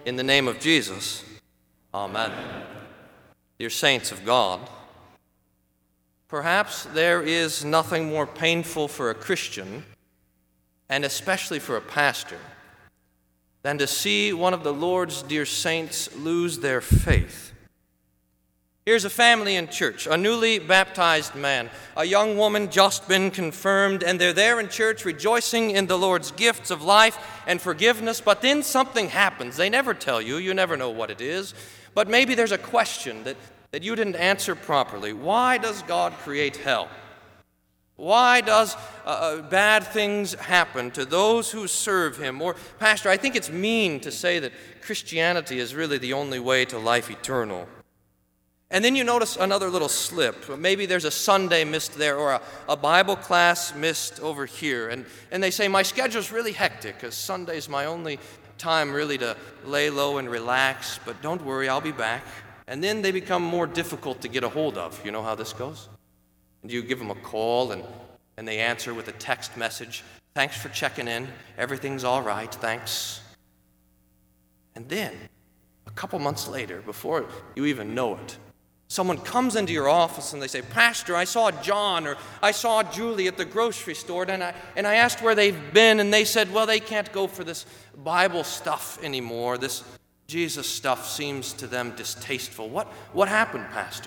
In the name of Jesus, amen. Dear saints of God, perhaps there is nothing more painful for a Christian, and especially for a pastor, than to see one of the Lord's dear saints lose their faith. Here's a family in church, a newly baptized man, a young woman just been confirmed, and they're there in church rejoicing in the Lord's gifts of life and forgiveness, but then something happens. They never tell you, you never know what it is, but maybe there's a question that you didn't answer properly. Why does God create hell? Why does bad things happen to those who serve Him? Or, Pastor, I think it's mean to say that Christianity is really the only way to life eternal. And then you notice another little slip. Maybe there's a Sunday missed there or a Bible class missed over here. And they say, my schedule's really hectic because Sunday's my only time really to lay low and relax. But don't worry, I'll be back. And then they become more difficult to get a hold of. You know how this goes? And you give them a call and they answer with a text message. Thanks for checking in. Everything's all right. Thanks. And then, a couple months later, before you even know it, someone comes into your office and they say, Pastor, I saw John or I saw Julie at the grocery store and I asked where they've been, and they said, well, they can't go for this Bible stuff anymore. This Jesus stuff seems to them distasteful. What happened, Pastor?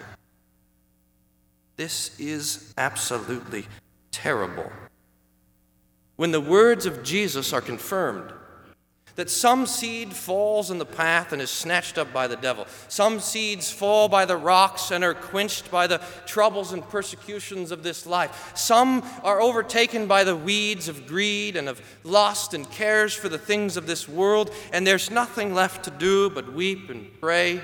This is absolutely terrible. When the words of Jesus are confirmed, that some seed falls in the path and is snatched up by the devil. Some seeds fall by the rocks and are quenched by the troubles and persecutions of this life. Some are overtaken by the weeds of greed and of lust and cares for the things of this world, and there's nothing left to do but weep and pray.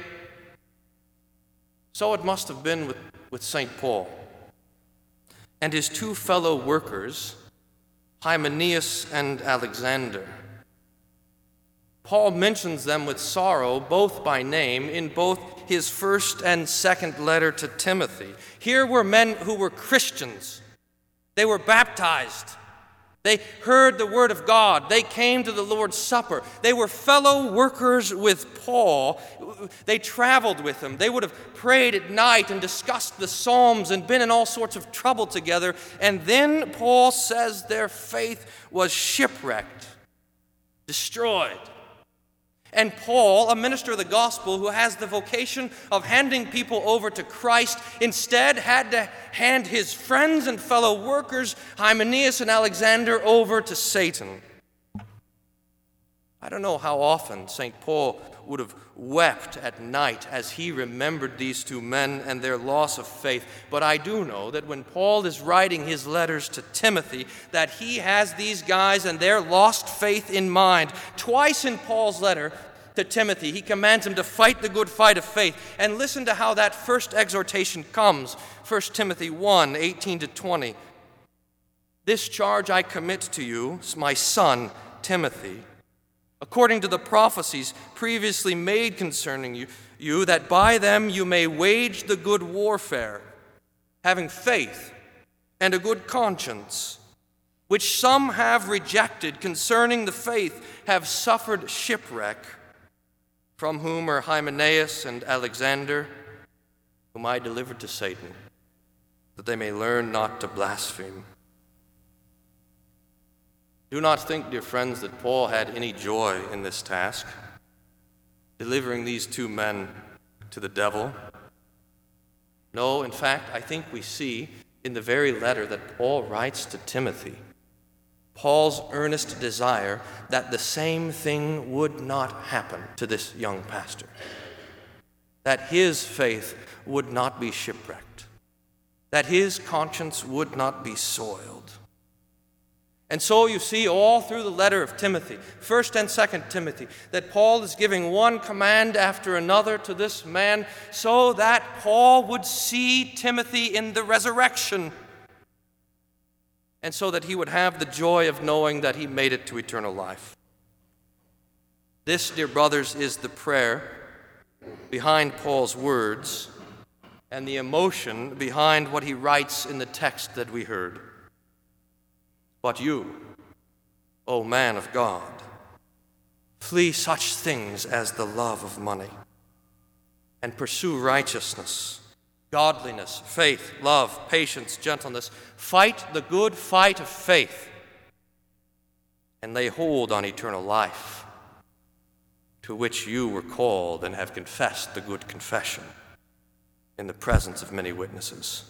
So it must have been with St. Paul and his two fellow workers, Hymenaeus and Alexander. Paul mentions them with sorrow, both by name, in both his first and second letter to Timothy. Here were men who were Christians. They were baptized. They heard the word of God. They came to the Lord's Supper. They were fellow workers with Paul. They traveled with him. They would have prayed at night and discussed the Psalms and been in all sorts of trouble together. And then Paul says their faith was shipwrecked, destroyed. And Paul, a minister of the gospel who has the vocation of handing people over to Christ, instead had to hand his friends and fellow workers, Hymenaeus and Alexander, over to Satan. I don't know how often St. Paul would have wept at night as he remembered these two men and their loss of faith, but I do know that when Paul is writing his letters to Timothy, that he has these guys and their lost faith in mind. Twice in Paul's letter to Timothy, he commands him to fight the good fight of faith. And listen to how that first exhortation comes. 1 Timothy 1, 18-20. This charge I commit to you, my son Timothy, according to the prophecies previously made concerning you, that by them you may wage the good warfare, having faith and a good conscience, which some have rejected concerning the faith, have suffered shipwreck, from whom are Hymenaeus and Alexander, whom I delivered to Satan, that they may learn not to blaspheme. Do not think, dear friends, that Paul had any joy in this task, delivering these two men to the devil. No, in fact, I think we see in the very letter that Paul writes to Timothy, Paul's earnest desire that the same thing would not happen to this young pastor, that his faith would not be shipwrecked, that his conscience would not be soiled. And so you see all through the letter of Timothy, 1st and 2nd Timothy, that Paul is giving one command after another to this man so that Paul would see Timothy in the resurrection, and so that he would have the joy of knowing that he made it to eternal life. This, dear brothers, is the prayer behind Paul's words and the emotion behind what he writes in the text that we heard. But you, O man of God, Flee such things as the love of money, and pursue righteousness, godliness, faith, love, patience, gentleness. Fight the good fight of faith, and lay hold on eternal life, to which you were called and have confessed the good confession in the presence of many witnesses.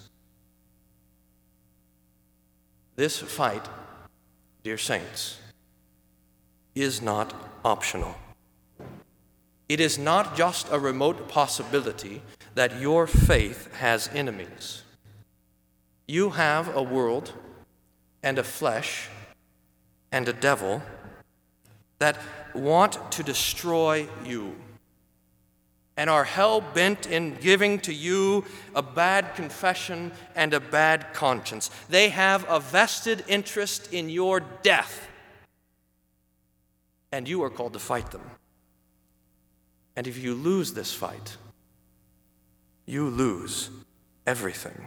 This fight, dear saints, is not optional. It is not just a remote possibility that your faith has enemies. You have a world and a flesh and a devil that want to destroy you and are hell-bent in giving to you a bad confession and a bad conscience. They have a vested interest in your death, and you are called to fight them. And if you lose this fight, you lose everything.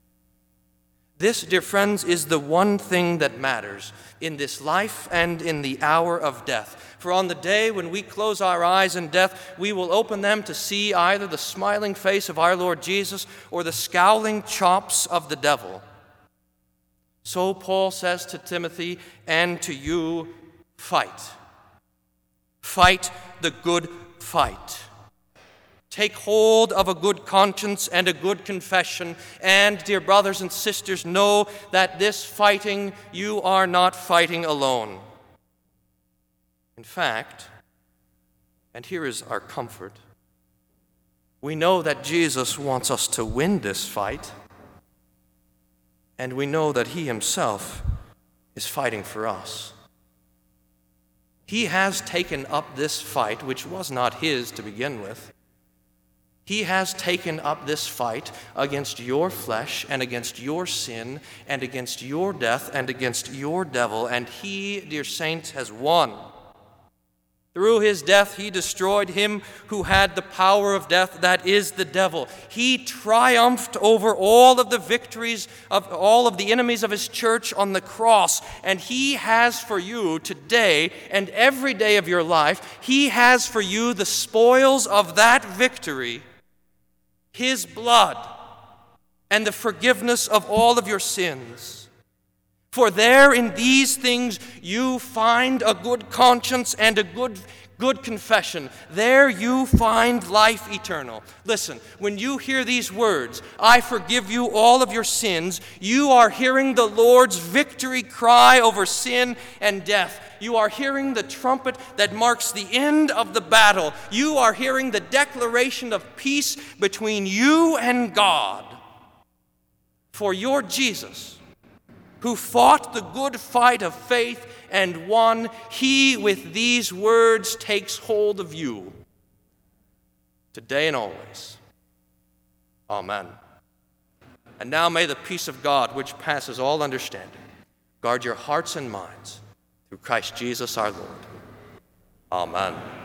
This, dear friends, is the one thing that matters in this life and in the hour of death. For on the day when we close our eyes in death, we will open them to see either the smiling face of our Lord Jesus or the scowling chops of the devil. So Paul says to Timothy and to you, fight. Fight the good fight. Take hold of a good conscience and a good confession. And, dear brothers and sisters, know that this fighting, you are not fighting alone. In fact, and here is our comfort, we know that Jesus wants us to win this fight, and we know that he himself is fighting for us. He has taken up this fight, which was not his to begin with. He has taken up this fight against your flesh and against your sin and against your death and against your devil, and he, dear saints, has won. Through his death, he destroyed him who had the power of death, that is the devil. He triumphed over all of the victories of all of the enemies of his church on the cross, and he has for you today and every day of your life, he has for you the spoils of that victory, his blood, and the forgiveness of all of your sins. For there in these things you find a good conscience and a good confession. There you find life eternal. Listen, when you hear these words, I forgive you all of your sins, you are hearing the Lord's victory cry over sin and death. You are hearing the trumpet that marks the end of the battle. You are hearing the declaration of peace between you and God. For your Jesus, who fought the good fight of faith and won, he with these words takes hold of you today and always. Amen. And now may the peace of God, which passes all understanding, guard your hearts and minds through Christ Jesus our Lord. Amen.